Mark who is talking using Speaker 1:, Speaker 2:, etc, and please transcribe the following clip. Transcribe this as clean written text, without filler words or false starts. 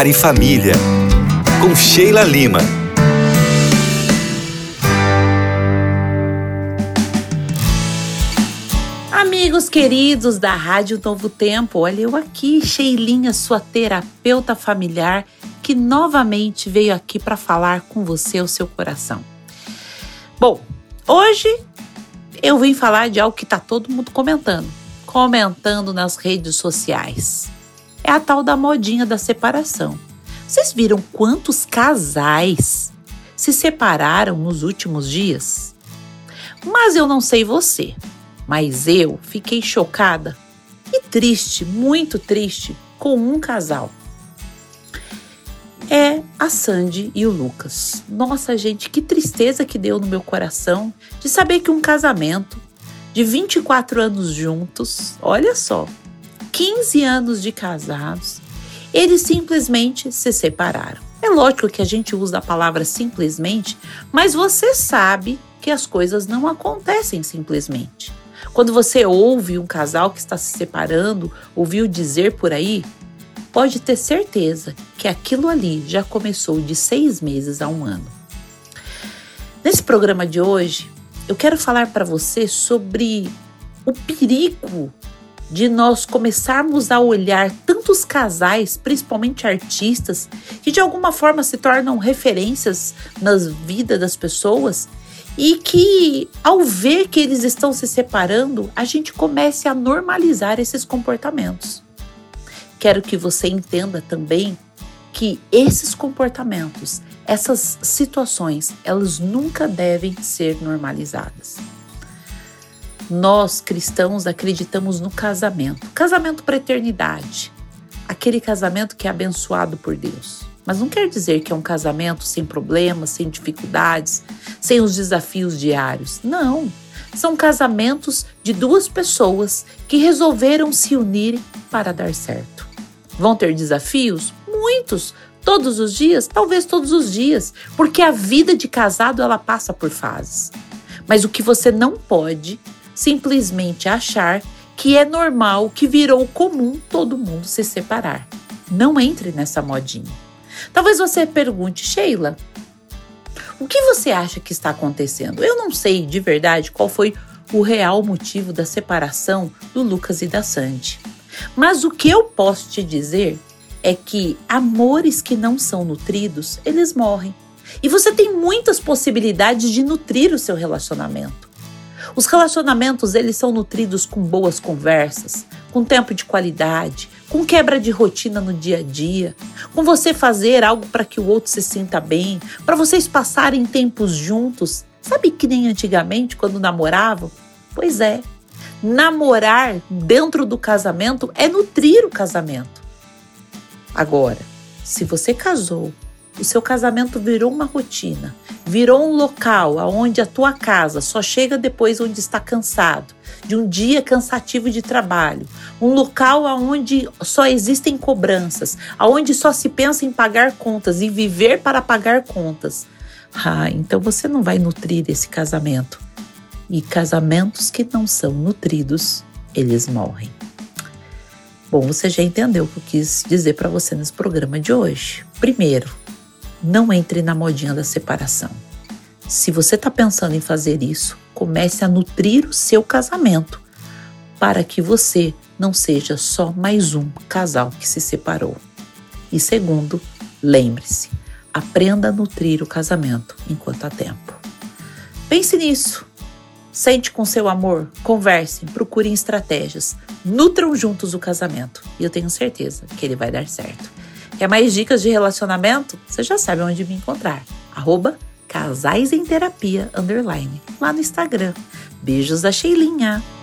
Speaker 1: Lar e Família, com Sheila Lima.
Speaker 2: Amigos queridos da Rádio Novo Tempo, olha eu aqui, Sheilinha, sua terapeuta familiar, que novamente veio aqui para falar com você o seu coração. Bom, hoje eu vim falar de algo que está todo mundo comentando nas redes sociais. É a tal da modinha da separação. Vocês viram quantos casais se separaram nos últimos dias? Mas eu não sei você, mas eu fiquei chocada e triste, muito triste, com um casal. É a Sandy e o Lucas. Nossa, gente, que tristeza que deu no meu coração de saber que um casamento de 24 anos juntos, olha só, 15 anos de casados, eles simplesmente se separaram. É lógico que a gente usa a palavra simplesmente, mas você sabe que as coisas não acontecem simplesmente. Quando você ouve um casal que está se separando, ouviu dizer por aí, pode ter certeza que aquilo ali já começou de 6 meses a 1 ano. Nesse programa de hoje, eu quero falar para você sobre o perigo de nós começarmos a olhar tantos casais, principalmente artistas, que de alguma forma se tornam referências na vida das pessoas e que, ao ver que eles estão se separando, a gente comece a normalizar esses comportamentos. Quero que você entenda também que esses comportamentos, essas situações, elas nunca devem ser normalizadas. Nós, cristãos, acreditamos no casamento. Casamento para a eternidade. Aquele casamento que é abençoado por Deus. Mas não quer dizer que é um casamento sem problemas, sem dificuldades, sem os desafios diários. Não. São casamentos de 2 pessoas que resolveram se unir para dar certo. Vão ter desafios? Muitos. Todos os dias? Talvez todos os dias. Porque a vida de casado, ela passa por fases. Mas o que você não pode simplesmente achar que é normal, que virou comum todo mundo se separar. Não entre nessa modinha. Talvez você pergunte, Sheila, o que você acha que está acontecendo? Eu não sei de verdade qual foi o real motivo da separação do Lucas e da Sandy. Mas o que eu posso te dizer é que amores que não são nutridos, eles morrem. E você tem muitas possibilidades de nutrir o seu relacionamento. Os relacionamentos, eles são nutridos com boas conversas, com tempo de qualidade, com quebra de rotina no dia a dia, com você fazer algo para que o outro se sinta bem, para vocês passarem tempos juntos. Sabe que nem antigamente, quando namoravam? Pois é. Namorar dentro do casamento é nutrir o casamento. Agora, se você casou, o seu casamento virou uma rotina, virou um local onde a tua casa só chega depois onde está cansado, de um dia cansativo de trabalho, um local onde só existem cobranças, onde só se pensa em pagar contas e viver para pagar contas. Então você não vai nutrir esse casamento. E casamentos que não são nutridos, eles morrem. Bom, você já entendeu o que eu quis dizer para você nesse programa de hoje. Primeiro, não entre na modinha da separação. Se você está pensando em fazer isso, comece a nutrir o seu casamento para que você não seja só mais um casal que se separou. E segundo, lembre-se, aprenda a nutrir o casamento enquanto há tempo. Pense nisso. Sente com seu amor, conversem, procurem estratégias, nutram juntos o casamento e eu tenho certeza que ele vai dar certo. Quer mais dicas de relacionamento? Você já sabe onde me encontrar. @casaisemterapia_ lá no Instagram. Beijos da Sheilinha!